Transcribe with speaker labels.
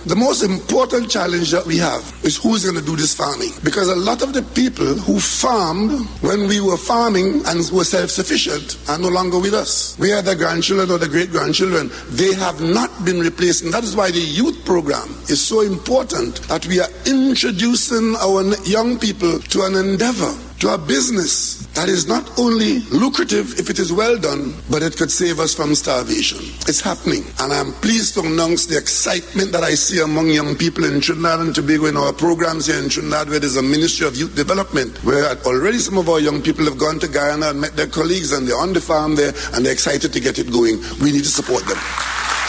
Speaker 1: the most important challenge that we have is who's going to do this farming. Because a lot of the people who farmed when we were farming and were self-sufficient are no longer with us. We are the grandchildren or the great-grandchildren. They have not been replaced. And that is why the youth program is so important, that we are introducing our young people to an endeavor, to a business that is not only lucrative if it is well done, but it could save us from starvation. It's happening. And I'm pleased to announce the excitement that I see among young people in Trinidad and Tobago in our programs here in Trinidad, where there's a Ministry of Youth Development, where already some of our young people have gone to Guyana and met their colleagues, and they're on the farm there, and they're excited to get it going. We need to support them.